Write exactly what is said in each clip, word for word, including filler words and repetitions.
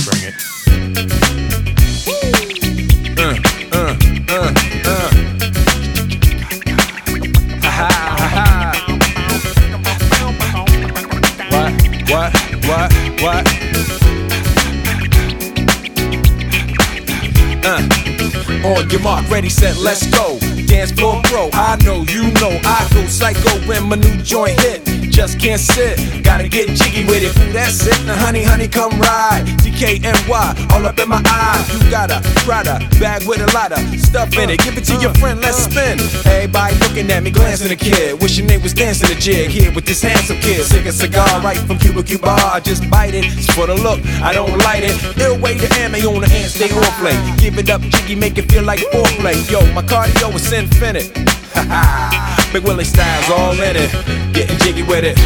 Bring it. Uh, uh, uh, uh. Ha ha ha ha. What? What? What? What? Uh. On your mark, ready, set, let's go. Dance floor pro, I know, you know, I go psycho when my new joint hit. Just can't sit, gotta get jiggy with it. Ooh, that's it, now honey, honey, come ride. D K N Y, all up in my eye. You got a Prada bag with a lot of stuff in it. Give it to your friend, let's spin. Everybody looking at me, glancing a kid. Wishing they was dancing a jig here with this handsome kid. Sick a cigar right from Cuba Cuba. I just bite it, it's for the look, I don't light it. Ill way to ammo on the hand, stay on play. Give it up, jiggy, make it feel like foreplay. Yo, my cardio is infinite. Big Willie style's all in it. Getting jiggy with it.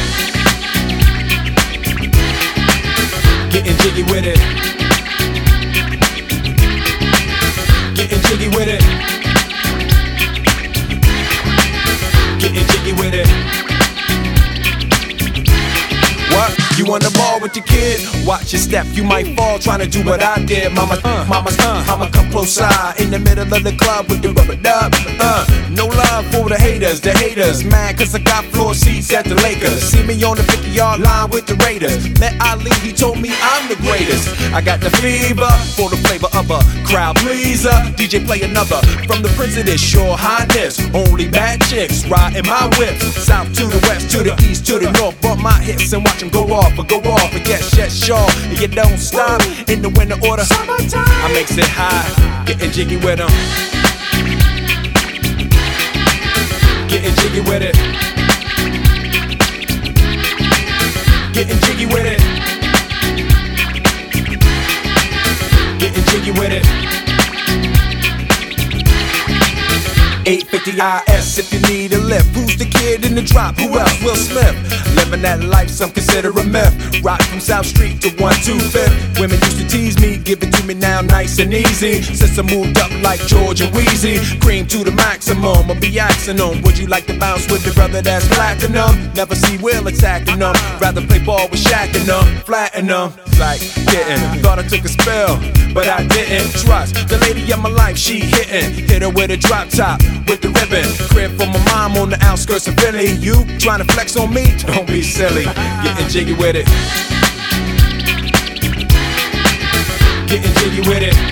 Getting jiggy with it. Getting jiggy with it. Getting jiggy with it. What? You on the ball with your kid? Watch your step, you might fall trying to do what I did. Mama, uh, mama, uh, mama, come close side in the middle of the club with the rubber dub. Uh, no love for the haters, the haters mad cause I got floor seats at the Lakers. See me on the fifty yard line with the Raiders. Met Ali, he told me I'm the greatest. I got the fever for the flavor of a crowd pleaser. D J play another from the Prince of this Your Highness. Only bad chicks riding my whip. South to the west, to the east, to the north. Bump my hips and watch them go off or go off. And yes, yes, sure, and you don't stop in the winter order. I makes it high, getting jiggy with them. Getting jiggy with it. Getting jiggy with it. Getting jiggy with it. eight fifty I S if you need a lift. Who's the kid in the drop? Who else? Will Smith. Living that life, some consider a myth. Rock from South Street to one two fifth. Women used to tease me, give it to me now nice and easy. Since I moved up like George and Wheezy, cream to the maximum, I'll be axing them. Would you like to bounce with the brother that's platinum? Never see Will attacking them. Rather play ball with Shaq and them, flatten them. Like getting, thought I took a spell, but I didn't. Trust the lady of my life, she hitting. Hit her with a drop top, with the ribbon. Crib for my mom on the outskirts of Philly. You trying to flex on me? Don't be silly. Getting jiggy with it. Getting jiggy with it.